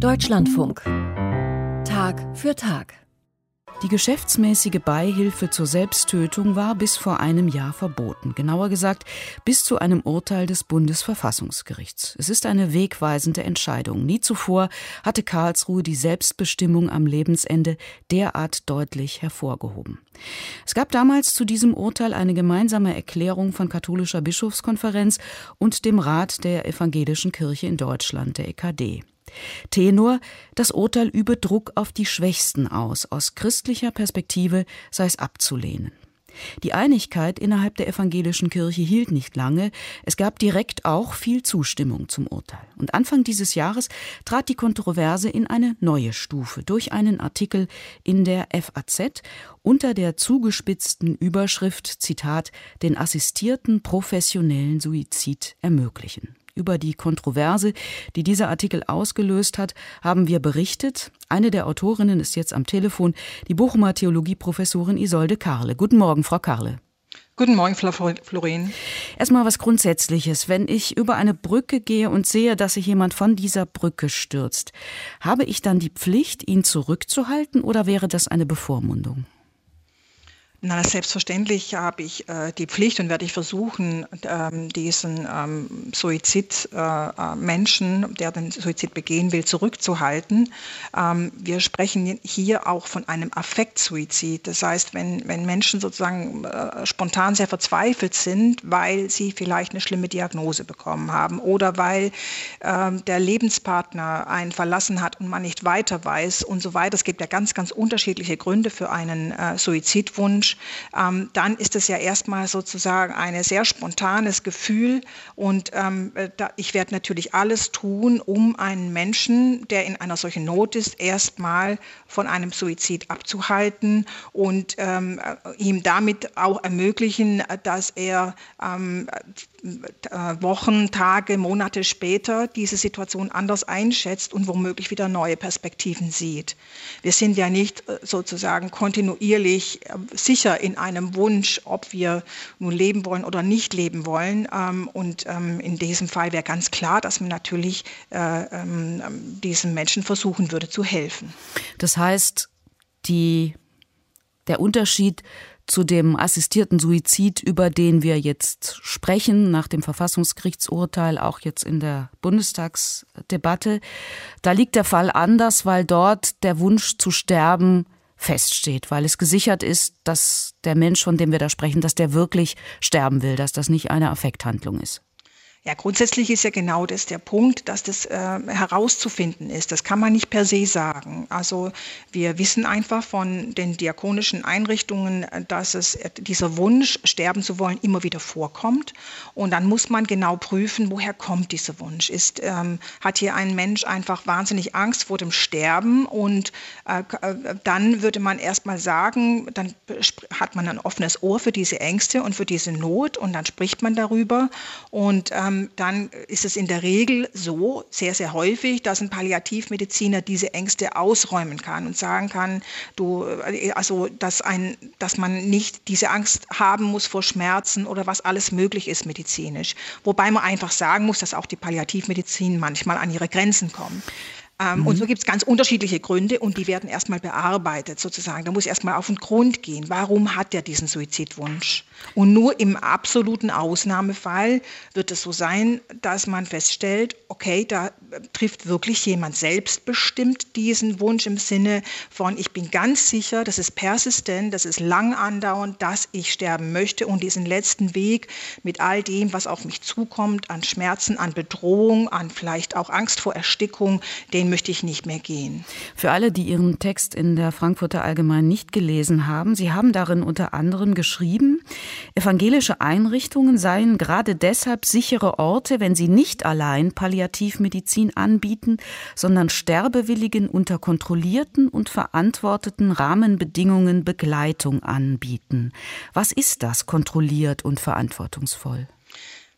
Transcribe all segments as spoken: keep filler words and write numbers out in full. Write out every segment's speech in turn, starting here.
Deutschlandfunk. Tag für Tag. Die geschäftsmäßige Beihilfe zur Selbsttötung war bis vor einem Jahr verboten. Genauer gesagt, bis zu einem Urteil des Bundesverfassungsgerichts. Es ist eine wegweisende Entscheidung. Nie zuvor hatte Karlsruhe die Selbstbestimmung am Lebensende derart deutlich hervorgehoben. Es gab damals zu diesem Urteil eine gemeinsame Erklärung von Katholischer Bischofskonferenz und dem Rat der Evangelischen Kirche in Deutschland, der E K D. Tenor: Das Urteil übe Druck auf die Schwächsten aus. Aus christlicher Perspektive sei es abzulehnen. Die Einigkeit innerhalb der evangelischen Kirche hielt nicht lange. Es gab direkt auch viel Zustimmung zum Urteil. Und Anfang dieses Jahres trat die Kontroverse in eine neue Stufe durch einen Artikel in der F A Z unter der zugespitzten Überschrift, Zitat, den assistierten professionellen Suizid ermöglichen. Über die Kontroverse, die dieser Artikel ausgelöst hat, haben wir berichtet. Eine der Autorinnen ist jetzt am Telefon, die Bochumer Theologieprofessorin Isolde Karle. Guten Morgen, Frau Karle. Guten Morgen, Frau Florin. Erstmal was Grundsätzliches. Wenn ich über eine Brücke gehe und sehe, dass sich jemand von dieser Brücke stürzt, habe ich dann die Pflicht, ihn zurückzuhalten, oder wäre das eine Bevormundung? Na, selbstverständlich habe ich äh, die Pflicht und werde ich versuchen, ähm, diesen ähm, Suizid-Menschen, äh, der den Suizid begehen will, zurückzuhalten. Ähm, wir sprechen hier auch von einem Affektsuizid. Das heißt, wenn, wenn Menschen sozusagen äh, spontan sehr verzweifelt sind, weil sie vielleicht eine schlimme Diagnose bekommen haben oder weil äh, der Lebenspartner einen verlassen hat und man nicht weiter weiß und so weiter. Es gibt ja ganz, ganz unterschiedliche Gründe für einen äh, Suizidwunsch. Ähm, dann ist es ja erstmal sozusagen ein sehr spontanes Gefühl und ähm, da, ich werde natürlich alles tun, um einen Menschen, der in einer solchen Not ist, erstmal von einem Suizid abzuhalten und ähm, ihm damit auch ermöglichen, dass er ähm, Wochen, Tage, Monate später diese Situation anders einschätzt und womöglich wieder neue Perspektiven sieht. Wir sind ja nicht sozusagen kontinuierlich sicher in einem Wunsch, ob wir nun leben wollen oder nicht leben wollen. Und in diesem Fall wäre ganz klar, dass man natürlich diesem Menschen versuchen würde zu helfen. Das heißt, die, der Unterschied zu dem assistierten Suizid, über den wir jetzt sprechen, nach dem Verfassungsgerichtsurteil, auch jetzt in der Bundestagsdebatte, da liegt der Fall anders, weil dort der Wunsch zu sterben feststeht, weil es gesichert ist, dass der Mensch, von dem wir da sprechen, dass der wirklich sterben will, dass das nicht eine Affekthandlung ist. Ja, grundsätzlich ist ja genau das der Punkt, dass das äh, herauszufinden ist. Das kann man nicht per se sagen. Also wir wissen einfach von den diakonischen Einrichtungen, dass es dieser Wunsch, sterben zu wollen, immer wieder vorkommt. Und dann muss man genau prüfen, woher kommt dieser Wunsch. Ist, ähm, hat hier ein Mensch einfach wahnsinnig Angst vor dem Sterben? Und äh, dann würde man erstmal sagen, dann hat man ein offenes Ohr für diese Ängste und für diese Not und dann spricht man darüber. Und ähm, dann ist es in der Regel so, sehr, sehr häufig, dass ein Palliativmediziner diese Ängste ausräumen kann und sagen kann, du, also, dass, ein, dass man nicht diese Angst haben muss vor Schmerzen oder was alles möglich ist medizinisch. Wobei man einfach sagen muss, dass auch die Palliativmedizin manchmal an ihre Grenzen kommt. Mhm. Und so gibt es ganz unterschiedliche Gründe und die werden erstmal bearbeitet sozusagen. Da muss erstmal auf den Grund gehen. Warum hat er diesen Suizidwunsch? Und nur im absoluten Ausnahmefall wird es so sein, dass man feststellt, okay, da trifft wirklich jemand selbstbestimmt diesen Wunsch im Sinne von, ich bin ganz sicher, das ist persistent, das ist lang andauernd, dass ich sterben möchte und diesen letzten Weg mit all dem, was auf mich zukommt, an Schmerzen, an Bedrohung, an vielleicht auch Angst vor Erstickung, den möchte ich nicht mehr gehen. Für alle, die Ihren Text in der Frankfurter Allgemeinen nicht gelesen haben, Sie haben darin unter anderem geschrieben, evangelische Einrichtungen seien gerade deshalb sichere Orte, wenn sie nicht allein Palliativmedizin anbieten, sondern Sterbewilligen unter kontrollierten und verantworteten Rahmenbedingungen Begleitung anbieten. Was ist das, kontrolliert und verantwortungsvoll?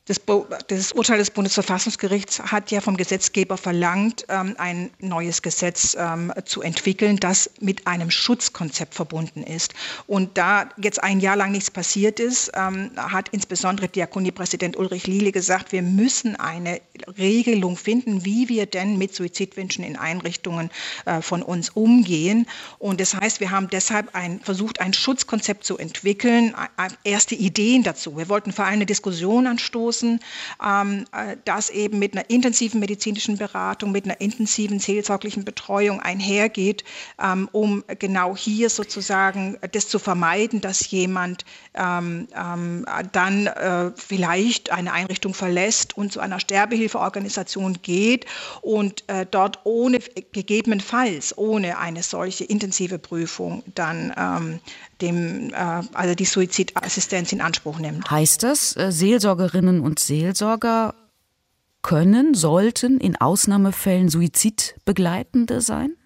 Das, das Urteil des Bundesverfassungsgerichts hat ja vom Gesetzgeber verlangt, ähm, ein neues Gesetz ähm, zu entwickeln, das mit einem Schutzkonzept verbunden ist. Und da jetzt ein Jahr lang nichts passiert ist, ähm, hat insbesondere Diakoniepräsident Ulrich Liele gesagt, wir müssen eine Regelung finden, wie wir denn mit Suizidwünschen in Einrichtungen äh, von uns umgehen. Und das heißt, wir haben deshalb ein, versucht, ein Schutzkonzept zu entwickeln, erste Ideen dazu. Wir wollten vor allem eine Diskussion anstoßen, das eben mit einer intensiven medizinischen Beratung, mit einer intensiven seelsorglichen Betreuung einhergeht, um genau hier sozusagen das zu vermeiden, dass jemand dann vielleicht eine Einrichtung verlässt und zu einer Sterbehilfeorganisation geht und dort ohne, gegebenenfalls ohne eine solche intensive Prüfung dann dem, also die Suizidassistenz in Anspruch nimmt. Heißt das, Seelsorgerinnen und Seelsorger können, sollten in Ausnahmefällen Suizidbegleitende sein?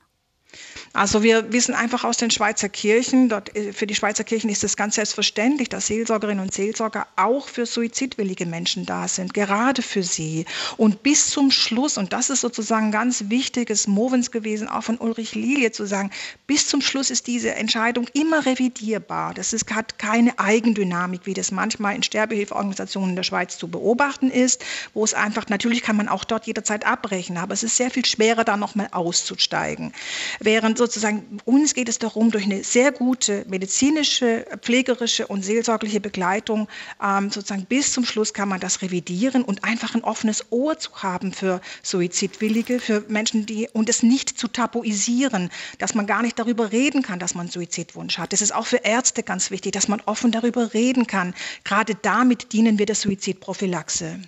Also wir wissen einfach aus den Schweizer Kirchen, dort, für die Schweizer Kirchen ist es ganz selbstverständlich, dass Seelsorgerinnen und Seelsorger auch für suizidwillige Menschen da sind, gerade für sie. Und bis zum Schluss, und das ist sozusagen ein ganz wichtiges Movens gewesen, auch von Ulrich Liele zu sagen, bis zum Schluss ist diese Entscheidung immer revidierbar. Das ist, hat keine Eigendynamik, wie das manchmal in Sterbehilfeorganisationen in der Schweiz zu beobachten ist, wo es einfach, natürlich kann man auch dort jederzeit abbrechen, aber es ist sehr viel schwerer, da nochmal auszusteigen. Während sozusagen uns geht es darum, durch eine sehr gute medizinische, pflegerische und seelsorgliche Begleitung ähm, sozusagen bis zum Schluss kann man das revidieren und einfach ein offenes Ohr zu haben für Suizidwillige, für Menschen, die und es nicht zu tabuisieren, dass man gar nicht darüber reden kann, dass man einen Suizidwunsch hat. Das ist auch für Ärzte ganz wichtig, dass man offen darüber reden kann. Gerade damit dienen wir der Suizidprophylaxe.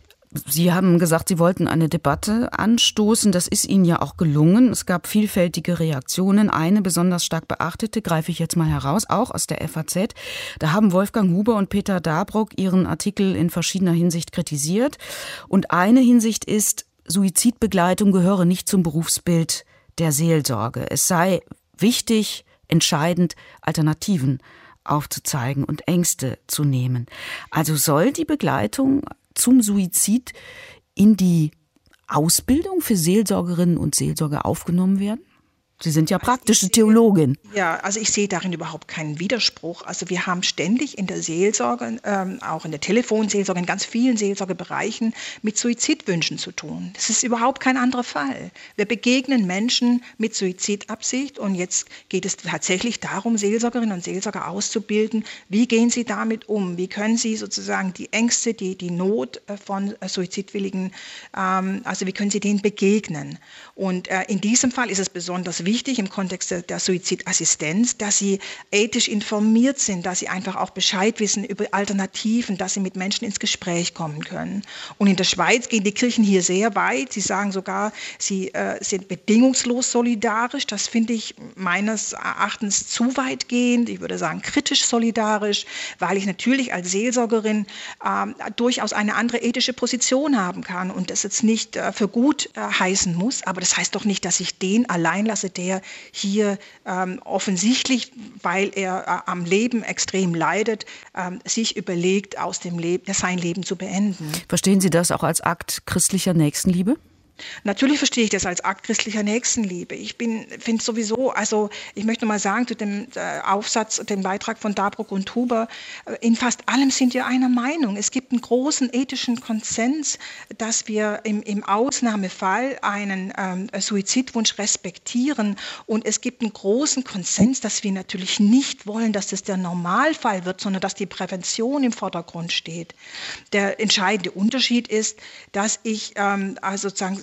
Sie haben gesagt, Sie wollten eine Debatte anstoßen. Das ist Ihnen ja auch gelungen. Es gab vielfältige Reaktionen. Eine besonders stark beachtete, greife ich jetzt mal heraus, auch aus der F A Z. Da haben Wolfgang Huber und Peter Dabrock ihren Artikel in verschiedener Hinsicht kritisiert. Und eine Hinsicht ist, Suizidbegleitung gehöre nicht zum Berufsbild der Seelsorge. Es sei wichtig, entscheidend, Alternativen aufzuzeigen und Ängste zu nehmen. Also soll die Begleitung zum Suizid in die Ausbildung für Seelsorgerinnen und Seelsorger aufgenommen werden? Sie sind ja praktische also Theologin. Ja, also ich sehe darin überhaupt keinen Widerspruch. Also wir haben ständig in der Seelsorge, ähm, auch in der Telefonseelsorge, in ganz vielen Seelsorgebereichen mit Suizidwünschen zu tun. Das ist überhaupt kein anderer Fall. Wir begegnen Menschen mit Suizidabsicht und jetzt geht es tatsächlich darum, Seelsorgerinnen und Seelsorger auszubilden. Wie gehen sie damit um? Wie können sie sozusagen die Ängste, die, die Not von Suizidwilligen, ähm, also wie können sie denen begegnen? Und äh, in diesem Fall ist es besonders wichtig im Kontext der, der Suizidassistenz, dass sie ethisch informiert sind, dass sie einfach auch Bescheid wissen über Alternativen, dass sie mit Menschen ins Gespräch kommen können. Und in der Schweiz gehen die Kirchen hier sehr weit. Sie sagen sogar, sie äh, sind bedingungslos solidarisch. Das finde ich meines Erachtens zu weit gehend. Ich würde sagen kritisch solidarisch, weil ich natürlich als Seelsorgerin äh, durchaus eine andere ethische Position haben kann und das jetzt nicht äh, für gut äh, heißen muss. Aber das heißt doch nicht, dass ich den allein lasse, der hier ähm, offensichtlich, weil er äh, am Leben extrem leidet, ähm, sich überlegt, aus dem Leben, sein Leben zu beenden. Verstehen Sie das auch als Akt christlicher Nächstenliebe? Natürlich verstehe ich das als Akt christlicher Nächstenliebe. Ich bin, finde sowieso, also ich möchte mal sagen, zu dem äh, Aufsatz, dem Beitrag von Dabrock und Huber, äh, in fast allem sind wir einer Meinung. Es gibt einen großen ethischen Konsens, dass wir im, im Ausnahmefall einen ähm, Suizidwunsch respektieren und es gibt einen großen Konsens, dass wir natürlich nicht wollen, dass das der Normalfall wird, sondern dass die Prävention im Vordergrund steht. Der entscheidende Unterschied ist, dass ich ähm, also sozusagen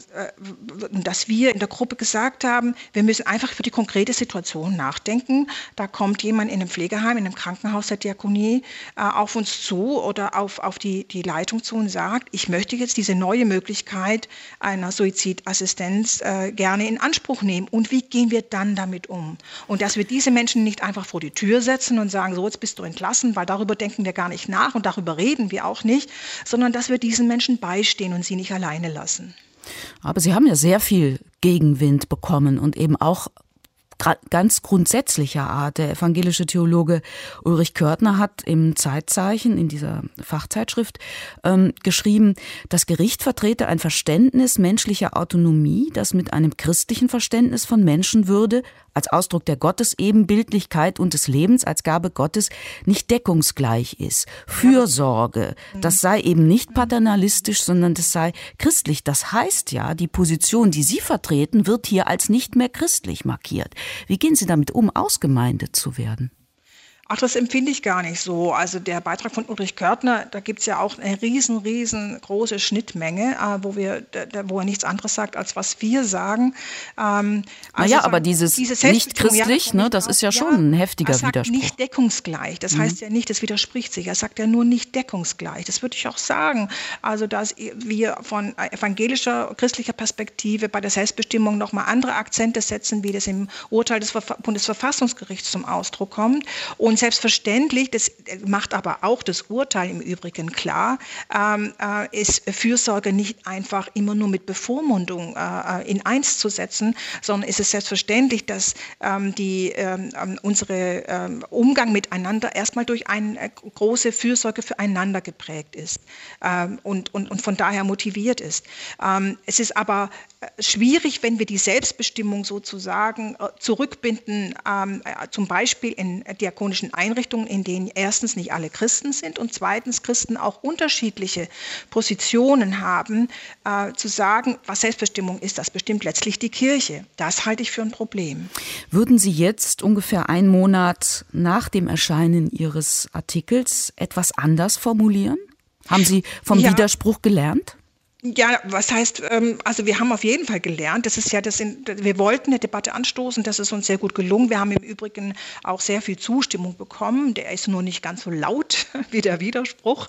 dass wir in der Gruppe gesagt haben, wir müssen einfach für die konkrete Situation nachdenken. Da kommt jemand in einem Pflegeheim, in einem Krankenhaus der Diakonie äh, auf uns zu oder auf, auf die, die Leitung zu und sagt, ich möchte jetzt diese neue Möglichkeit einer Suizidassistenz äh, gerne in Anspruch nehmen. Und wie gehen wir dann damit um? Und dass wir diese Menschen nicht einfach vor die Tür setzen und sagen, so jetzt bist du entlassen, weil darüber denken wir gar nicht nach und darüber reden wir auch nicht, sondern dass wir diesen Menschen beistehen und sie nicht alleine lassen. Aber Sie haben ja sehr viel Gegenwind bekommen und eben auch ganz grundsätzlicher Art. Der evangelische Theologe Ulrich Körtner hat im Zeitzeichen, in dieser Fachzeitschrift, ähm, geschrieben, das Gericht vertrete ein Verständnis menschlicher Autonomie, das mit einem christlichen Verständnis von Menschenwürde als Ausdruck der Gottesebenbildlichkeit und des Lebens als Gabe Gottes nicht deckungsgleich ist. Fürsorge, das sei eben nicht paternalistisch, sondern das sei christlich. Das heißt ja, die Position, die Sie vertreten, wird hier als nicht mehr christlich markiert. Wie gehen Sie damit um, ausgemeindet zu werden? Ach, das empfinde ich gar nicht so. Also der Beitrag von Ulrich Körtner, da gibt es ja auch eine riesen, riesengroße Schnittmenge, äh, wo, wir, da, wo er nichts anderes sagt, als was wir sagen. Ähm, also naja, aber dieses diese nicht christlich, ja, ne, das ist ja schon ja, ein heftiger er sagt Widerspruch. Nicht deckungsgleich. Das mhm. heißt ja nicht, das widerspricht sich. Er sagt ja nur nicht deckungsgleich. Das würde ich auch sagen. Also dass wir von evangelischer, christlicher Perspektive bei der Selbstbestimmung nochmal andere Akzente setzen, wie das im Urteil des Bundesverfassungsgerichts zum Ausdruck kommt. Und Und selbstverständlich, das macht aber auch das Urteil im Übrigen klar, ähm, äh, ist Fürsorge nicht einfach immer nur mit Bevormundung äh, in eins zu setzen, sondern ist es selbstverständlich, dass ähm, die, ähm, unsere ähm, Umgang miteinander erstmal durch eine äh, große Fürsorge füreinander geprägt ist ähm, und, und, und von daher motiviert ist. Ähm, es ist aber schwierig, wenn wir die Selbstbestimmung sozusagen äh, zurückbinden, ähm, äh, zum Beispiel in diakonischen Einrichtungen, in denen erstens nicht alle Christen sind und zweitens Christen auch unterschiedliche Positionen haben, äh, zu sagen, was Selbstbestimmung ist, das bestimmt letztlich die Kirche. Das halte ich für ein Problem. Würden Sie jetzt ungefähr einen Monat nach dem Erscheinen Ihres Artikels etwas anders formulieren? Haben Sie vom ja. Widerspruch gelernt? Ja, was heißt, also wir haben auf jeden Fall gelernt, das ist ja, das sind, wir wollten eine Debatte anstoßen, das ist uns sehr gut gelungen. Wir haben im Übrigen auch sehr viel Zustimmung bekommen, der ist nur nicht ganz so laut wie der Widerspruch,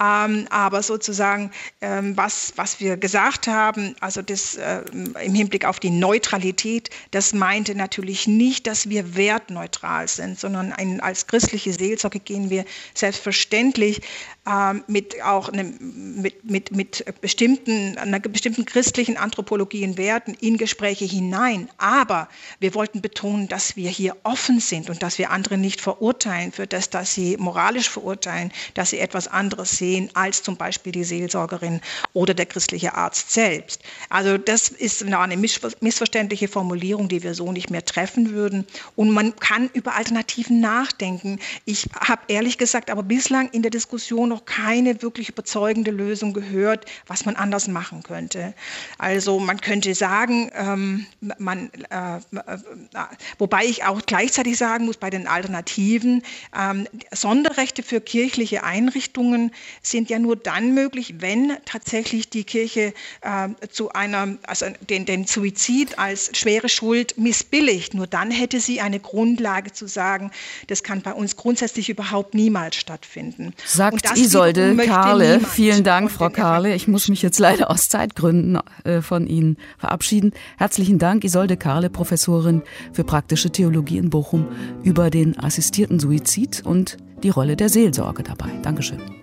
aber sozusagen, was, was wir gesagt haben, also das im Hinblick auf die Neutralität, das meinte natürlich nicht, dass wir wertneutral sind, sondern ein, als christliche Seelsorge gehen wir selbstverständlich mit auch eine, mit, mit, mit bestimmten einer bestimmten christlichen Anthropologie und Werten in Gespräche hinein. Aber wir wollten betonen, dass wir hier offen sind und dass wir andere nicht verurteilen für das, dass sie moralisch verurteilen, dass sie etwas anderes sehen als zum Beispiel die Seelsorgerin oder der christliche Arzt selbst. Also das ist eine missverständliche Formulierung, die wir so nicht mehr treffen würden. Und man kann über Alternativen nachdenken. Ich habe ehrlich gesagt aber bislang in der Diskussion noch keine wirklich überzeugende Lösung gehört, was man anders machen könnte. Also man könnte sagen, ähm, man, äh, äh, wobei ich auch gleichzeitig sagen muss, bei den Alternativen, ähm, Sonderrechte für kirchliche Einrichtungen sind ja nur dann möglich, wenn tatsächlich die Kirche äh, zu einer, also den, den Suizid als schwere Schuld missbilligt. Nur dann hätte sie eine Grundlage zu sagen, das kann bei uns grundsätzlich überhaupt niemals stattfinden. Sagt Isolde Karle. Vielen Dank, Frau Karle. Ich muss mich jetzt leider aus Zeitgründen äh, von Ihnen verabschieden. Herzlichen Dank, Isolde Karle, Professorin für praktische Theologie in Bochum, über den assistierten Suizid und die Rolle der Seelsorge dabei. Dankeschön.